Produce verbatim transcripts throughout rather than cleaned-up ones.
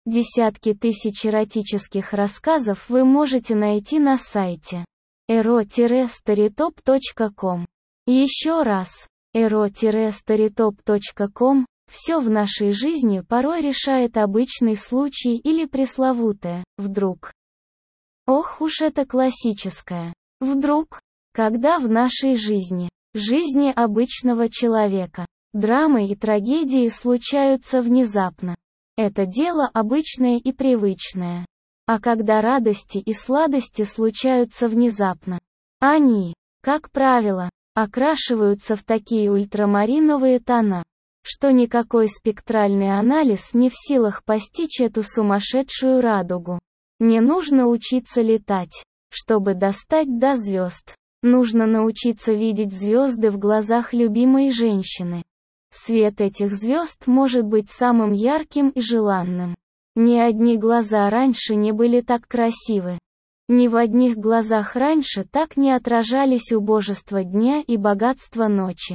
Десятки тысяч эротических рассказов вы можете найти на сайте эро старитоп точка ком. Еще раз, эро старитоп точка ком. Все в нашей жизни порой решает обычный случай или пресловутое «вдруг». Ох уж это классическое «вдруг», когда в нашей жизни, жизни обычного человека, драмы и трагедии случаются внезапно. Это дело обычное и привычное. А когда радости и сладости случаются внезапно, они, как правило, окрашиваются в такие ультрамариновые тона, что никакой спектральный анализ не в силах постичь эту сумасшедшую радугу. Не нужно учиться летать, чтобы достать до звезд. Нужно научиться видеть звезды в глазах любимой женщины. Свет этих звезд может быть самым ярким и желанным. Ни одни глаза раньше не были так красивы. Ни в одних глазах раньше так не отражались убожество дня и богатство ночи.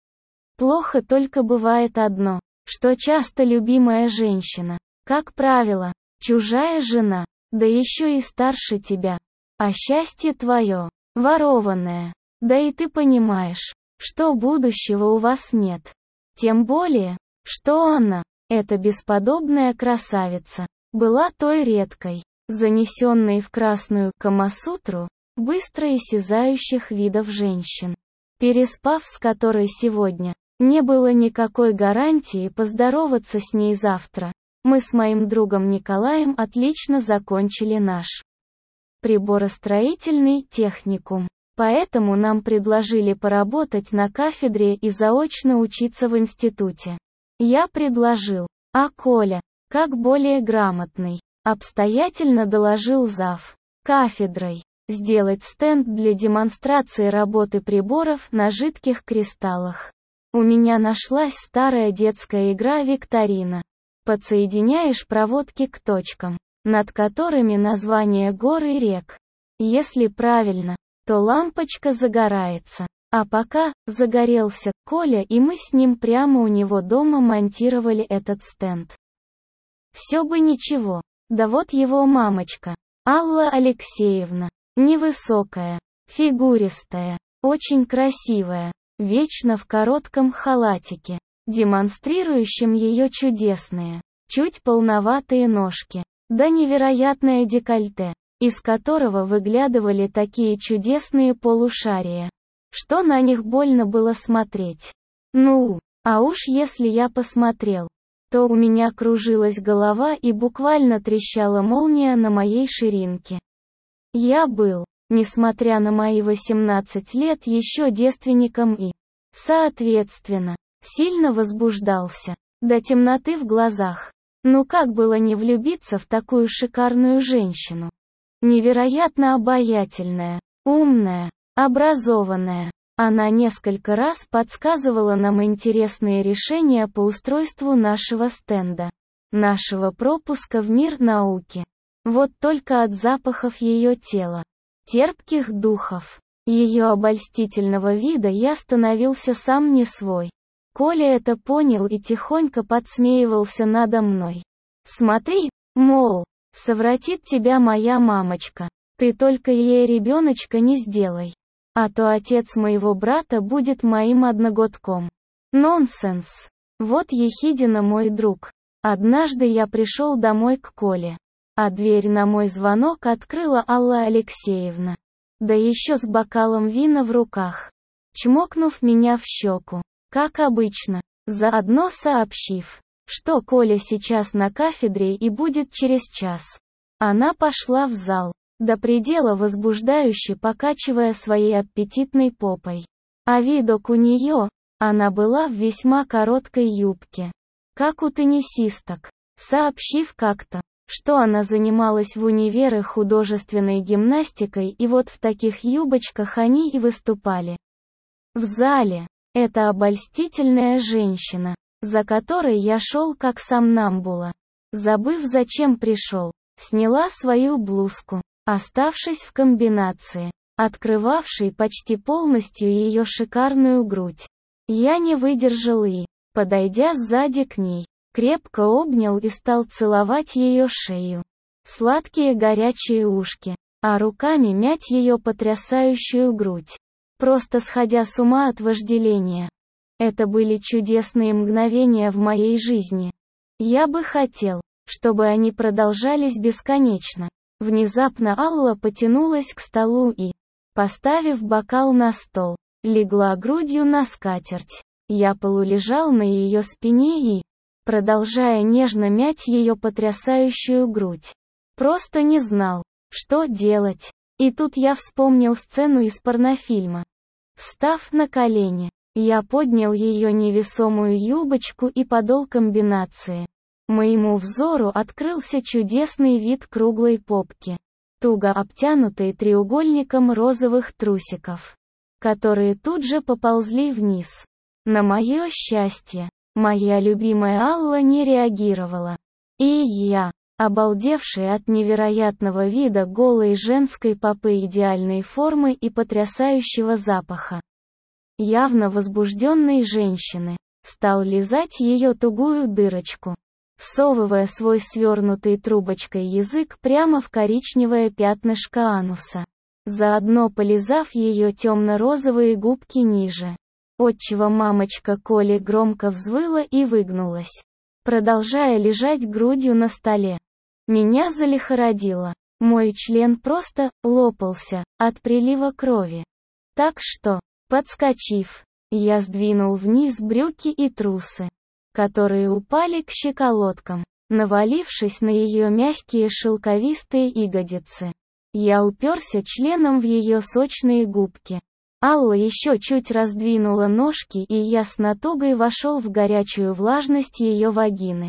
Плохо только бывает одно, что часто любимая женщина, как правило, чужая жена, да еще и старше тебя. А счастье твое, ворованное. Да и ты понимаешь, что будущего у вас нет. Тем более, что она, эта бесподобная красавица, была той редкой, занесенной в красную Камасутру, быстро исчезающих видов женщин, переспав с которой сегодня, не было никакой гарантии поздороваться с ней завтра. Мы с моим другом Николаем отлично закончили наш приборостроительный техникум. Поэтому нам предложили поработать на кафедре и заочно учиться в институте. Я предложил, а Коля, как более грамотный, обстоятельно доложил зав. кафедрой, сделать стенд для демонстрации работы приборов на жидких кристаллах. У меня нашлась старая детская игра «Викторина». Подсоединяешь проводки к точкам, над которыми названия гор и рек. Если правильно, то лампочка загорается. А пока загорелся Коля, и мы с ним прямо у него дома монтировали этот стенд. Все бы ничего, да вот его мамочка, Алла Алексеевна, невысокая, фигуристая, очень красивая, вечно в коротком халатике, демонстрирующем ее чудесные, чуть полноватые ножки, да невероятное декольте, из которого выглядывали такие чудесные полушария, что на них больно было смотреть. Ну, а уж если я посмотрел, то у меня кружилась голова и буквально трещала молния на моей ширинке. Я был, несмотря на мои восемнадцать лет, еще девственником и, соответственно, сильно возбуждался, до темноты в глазах. Ну как было не влюбиться в такую шикарную женщину? Невероятно обаятельная, умная, образованная. Она несколько раз подсказывала нам интересные решения по устройству нашего стенда, нашего пропуска в мир науки. Вот только от запахов ее тела, терпких духов, ее обольстительного вида я становился сам не свой. Коля это понял и тихонько подсмеивался надо мной. «Смотри, мол, совратит тебя моя мамочка, ты только ей ребеночка не сделай, а то отец моего брата будет моим одногодком». Нонсенс. Вот ехидина мой друг. Однажды я пришел домой к Коле, а дверь на мой звонок открыла Алла Алексеевна. Да еще с бокалом вина в руках. Чмокнув меня в щеку, как обычно, заодно сообщив, что Коля сейчас на кафедре и будет через час. Она пошла в зал, до предела возбуждающе покачивая своей аппетитной попой. А видок у нее, она была в весьма короткой юбке, как у теннисисток, сообщив как-то, что она занималась в универе художественной гимнастикой, и вот в таких юбочках они и выступали в зале. Эта обольстительная женщина, за которой я шел как сомнамбула, забыв зачем пришел, сняла свою блузку, оставшись в комбинации, открывавшей почти полностью ее шикарную грудь. Я не выдержал и, подойдя сзади к ней, Крепко обнял и стал целовать ее шею, сладкие горячие ушки, а руками мять ее потрясающую грудь, просто сходя с ума от вожделения. Это были чудесные мгновения в моей жизни. Я бы хотел, чтобы они продолжались бесконечно. Внезапно Алла потянулась к столу и, поставив бокал на стол, легла грудью на скатерть. Я полулежал на ее спине и, продолжая нежно мять ее потрясающую грудь, просто не знал, что делать. И тут я вспомнил сцену из порнофильма. Встав на колени, я поднял ее невесомую юбочку и подол комбинации. Моему взору открылся чудесный вид круглой попки, туго обтянутой треугольником розовых трусиков, которые тут же поползли вниз. На мое счастье, моя любимая Алла не реагировала. И я, обалдевший от невероятного вида голой женской попы идеальной формы и потрясающего запаха, явно возбужденной женщины, стал лизать ее тугую дырочку, всовывая свой свернутый трубочкой язык прямо в коричневое пятнышко ануса, заодно полизав ее темно-розовые губки ниже, отчего мамочка Коли громко взвыла и выгнулась, продолжая лежать грудью на столе. Меня залихорадило. Мой член просто лопался от прилива крови. Так что, подскочив, я сдвинул вниз брюки и трусы, которые упали к щиколоткам, навалившись на ее мягкие шелковистые ягодицы. Я уперся членом в ее сочные губки. Алла еще чуть раздвинула ножки, и я с натугой вошел в горячую влажность ее вагины.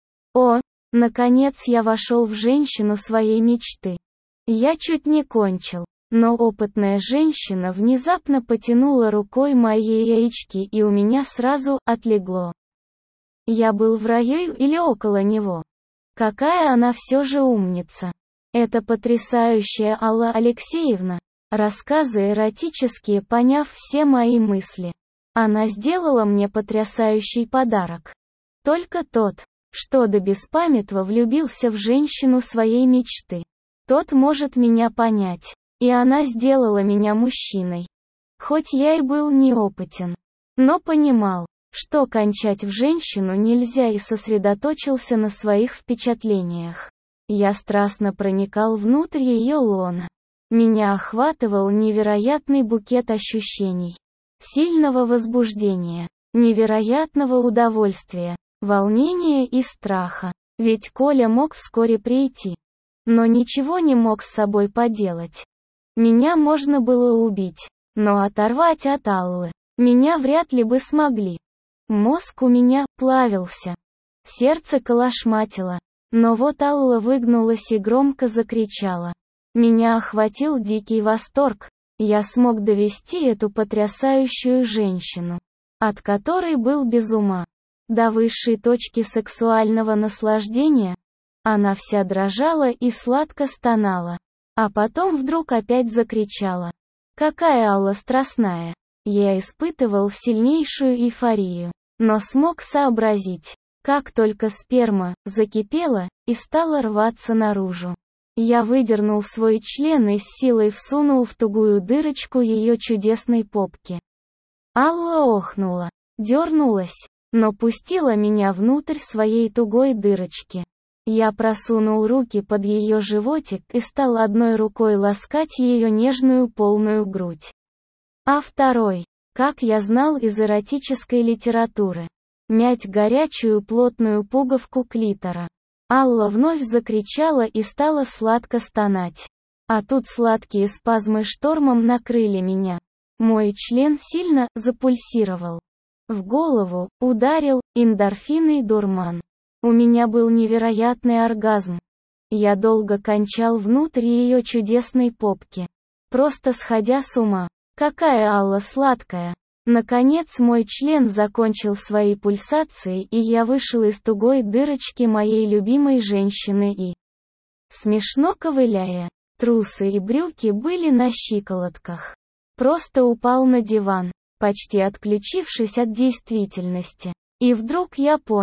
О, наконец я вошел в женщину своей мечты. Я чуть не кончил, но опытная женщина внезапно потянула рукой мои яички, и у меня сразу отлегло. Я был в раю или около него. Какая она все же умница. Это потрясающая Алла Алексеевна. Рассказы эротические, поняв все мои мысли. Она сделала мне потрясающий подарок. Только тот, что до беспамятства влюбился в женщину своей мечты, тот может меня понять. И она сделала меня мужчиной. Хоть я и был неопытен, но понимал, что кончать в женщину нельзя, и сосредоточился на своих впечатлениях. Я страстно проникал внутрь ее лона. Меня охватывал невероятный букет ощущений. Сильного возбуждения, невероятного удовольствия, волнения и страха. Ведь Коля мог вскоре прийти. Но ничего не мог с собой поделать. Меня можно было убить, но оторвать от Аллы меня вряд ли бы смогли. Мозг у меня плавился. Сердце колошматило. Но вот Алла выгнулась и громко закричала. Меня охватил дикий восторг. Я смог довести эту потрясающую женщину, от которой был без ума, до высшей точки сексуального наслаждения. Она вся дрожала и сладко стонала. А потом вдруг опять закричала. Какая Алла страстная. Я испытывал сильнейшую эйфорию, но смог сообразить, как только сперма закипела и стала рваться наружу. Я выдернул свой член и с силой всунул в тугую дырочку ее чудесной попки. Алла охнула, дернулась, но пустила меня внутрь своей тугой дырочки. Я просунул руки под ее животик и стал одной рукой ласкать ее нежную полную грудь, а второй, как я знал из эротической литературы, мять горячую плотную пуговку клитора. Алла вновь закричала и стала сладко стонать. А тут сладкие спазмы штормом накрыли меня. Мой член сильно запульсировал. В голову ударил эндорфинный дурман. У меня был невероятный оргазм. Я долго кончал внутрь ее чудесной попки, просто сходя с ума. Какая Алла сладкая. Наконец мой член закончил свои пульсации, и я вышел из тугой дырочки моей любимой женщины и, смешно ковыляя, трусы и брюки были на щиколотках, просто упал на диван, почти отключившись от действительности. И вдруг я понял,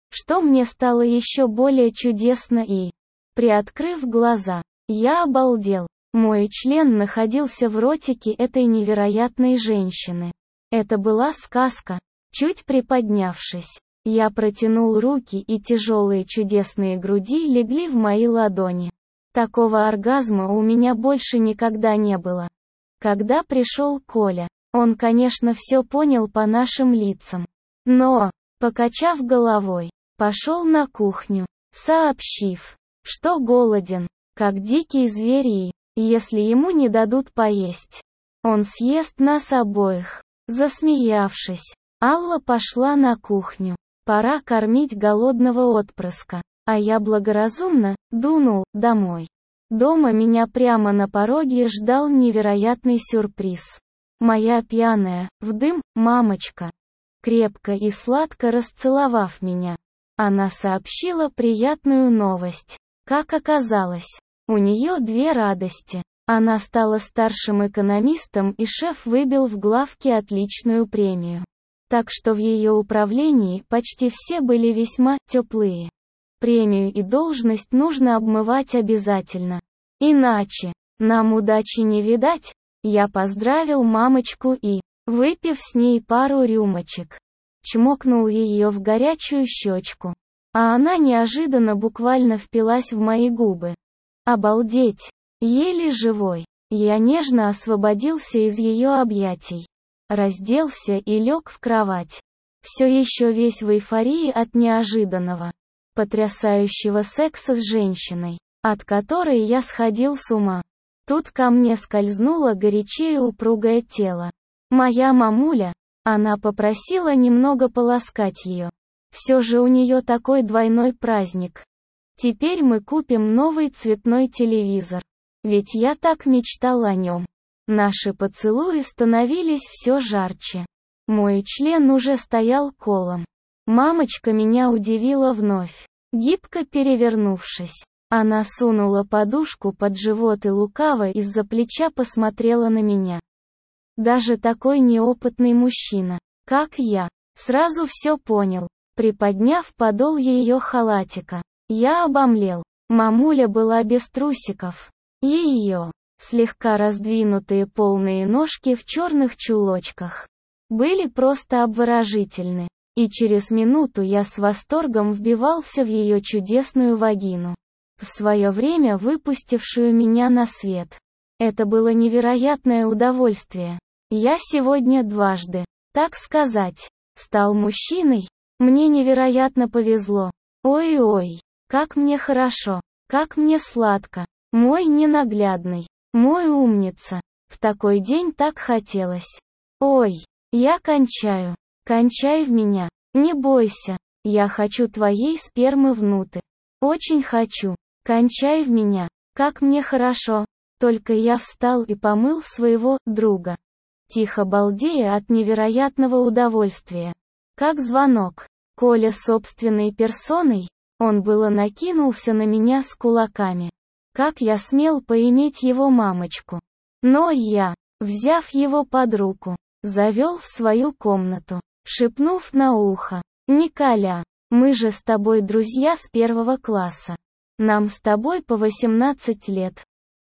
что мне стало еще более чудесно и, приоткрыв глаза, я обалдел. Мой член находился в ротике этой невероятной женщины. Это была сказка. Чуть приподнявшись, я протянул руки, и тяжелые чудесные груди легли в мои ладони. Такого оргазма у меня больше никогда не было. Когда пришел Коля, он, конечно, все понял по нашим лицам. Но, покачав головой, пошел на кухню, сообщив, что голоден, как дикий зверь, и, если ему не дадут поесть, он съест нас обоих. Засмеявшись, Алла пошла на кухню. Пора кормить голодного отпрыска. А я благоразумно дунул домой. Дома меня прямо на пороге ждал невероятный сюрприз. Моя пьяная, в дым, мамочка. Крепко и сладко расцеловав меня, она сообщила приятную новость. Как оказалось, у нее две радости. Она стала старшим экономистом, и шеф выбил в главке отличную премию. Так что в ее управлении почти все были весьма теплые. Премию и должность нужно обмывать обязательно. Иначе нам удачи не видать. Я поздравил мамочку и, выпив с ней пару рюмочек, чмокнул ее в горячую щечку. А она неожиданно буквально впилась в мои губы. Обалдеть! Еле живой, я нежно освободился из ее объятий. Разделся и лег в кровать. Все еще весь в эйфории от неожиданного, потрясающего секса с женщиной, от которой я сходил с ума. Тут ко мне скользнуло горячее упругое тело. Моя мамуля, она попросила немного поласкать ее. Все же у нее такой двойной праздник. Теперь мы купим новый цветной телевизор. Ведь я так мечтал о нем. Наши поцелуи становились все жарче. Мой член уже стоял колом. Мамочка меня удивила вновь. Гибко перевернувшись, она сунула подушку под живот и лукаво из-за плеча посмотрела на меня. Даже такой неопытный мужчина, как я, сразу все понял. Приподняв подол ее халатика, я обомлел. Мамуля была без трусиков. Ее, слегка раздвинутые полные ножки в черных чулочках, были просто обворожительны, и через минуту я с восторгом вбивался в ее чудесную вагину, в свое время выпустившую меня на свет. Это было невероятное удовольствие. Я сегодня дважды, так сказать, стал мужчиной. Мне невероятно повезло. Ой-ой, как мне хорошо, как мне сладко. Мой ненаглядный, мой умница. В такой день так хотелось. Ой, я кончаю. Кончай в меня. Не бойся. Я хочу твоей спермы внутрь. Очень хочу. Кончай в меня. Как мне хорошо. Только я встал и помыл своего друга, тихо балдея от невероятного удовольствия. Как звонок. Коля собственной персоной, он было накинулся на меня с кулаками. Как я смел поиметь его мамочку. Но я, взяв его под руку, завел в свою комнату, шепнув на ухо: «Николя, мы же с тобой друзья с первого класса. Нам с тобой по восемнадцать лет.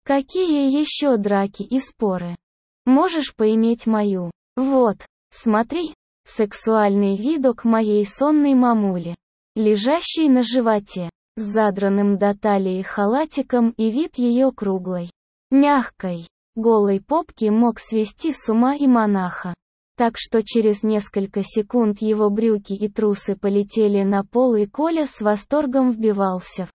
Какие еще драки и споры? Можешь поиметь мою? Вот, смотри». Сексуальный видок моей сонной мамули, лежащей на животе, с задранным до талии халатиком, и вид ее круглой, мягкой, голой попки мог свести с ума и монаха. Так что через несколько секунд его брюки и трусы полетели на пол, и Коля с восторгом вбивался в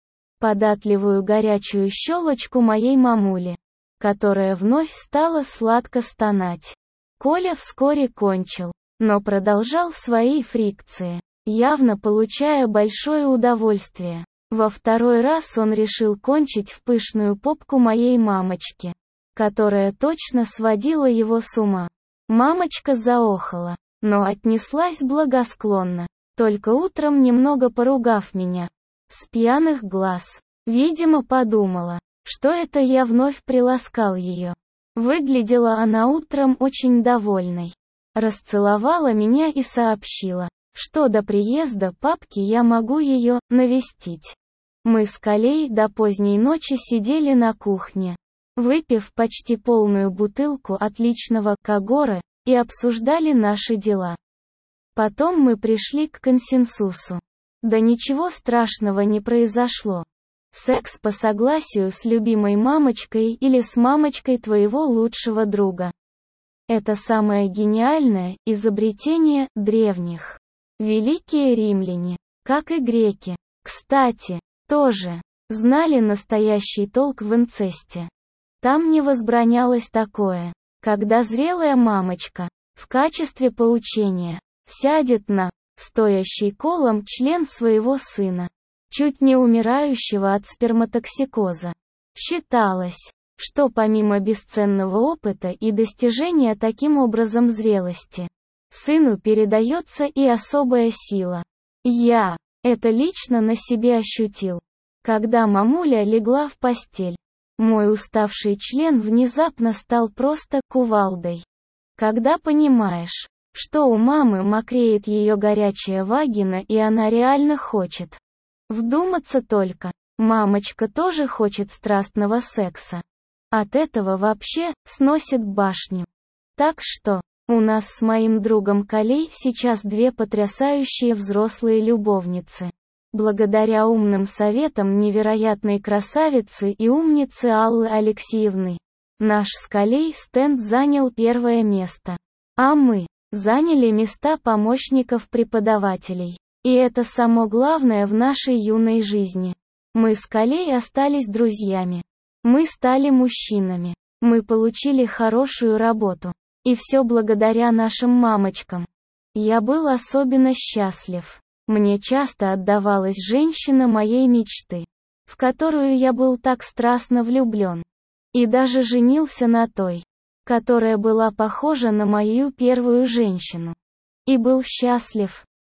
податливую горячую щелочку моей мамули, которая вновь стала сладко стонать. Коля вскоре кончил, но продолжал свои фрикции, явно получая большое удовольствие. Во второй раз он решил кончить в пышную попку моей мамочки, которая точно сводила его с ума. Мамочка заохала, но отнеслась благосклонно, только утром немного поругав меня. С пьяных глаз, видимо, подумала, что это я вновь приласкал ее. Выглядела она утром очень довольной. Расцеловала меня и сообщила, что до приезда папки я могу ее навестить. Мы с Колей до поздней ночи сидели на кухне, выпив почти полную бутылку отличного Кагора, и обсуждали наши дела. Потом мы пришли к консенсусу. Да ничего страшного не произошло. Секс по согласию с любимой мамочкой или с мамочкой твоего лучшего друга. Это самое гениальное изобретение древних. Великие римляне, как и греки, кстати, тоже знали настоящий толк в инцесте. Там не возбранялось такое, когда зрелая мамочка, в качестве поучения, сядет на стоящий колом член своего сына, чуть не умирающего от сперматоксикоза. Считалось, что помимо бесценного опыта и достижения таким образом зрелости, сыну передается и особая сила. Я это лично на себе ощутил, когда мамуля легла в постель. Мой уставший член внезапно стал просто кувалдой. Когда понимаешь, что у мамы мокреет ее горячая вагина и она реально хочет. Вдуматься только, мамочка тоже хочет страстного секса. От этого вообще сносит башню. Так что, у нас с моим другом Колей сейчас две потрясающие взрослые любовницы. Благодаря умным советам невероятной красавицы и умницы Аллы Алексеевны, наш с Колей стенд занял первое место. А мы заняли места помощников преподавателей. И это само главное в нашей юной жизни. Мы с Колей остались друзьями. Мы стали мужчинами. Мы получили хорошую работу. И все благодаря нашим мамочкам. Я был особенно счастлив. Мне часто отдавалась женщина моей мечты, в которую я был так страстно влюблен. И даже женился на той, которая была похожа на мою первую женщину. И был счастлив,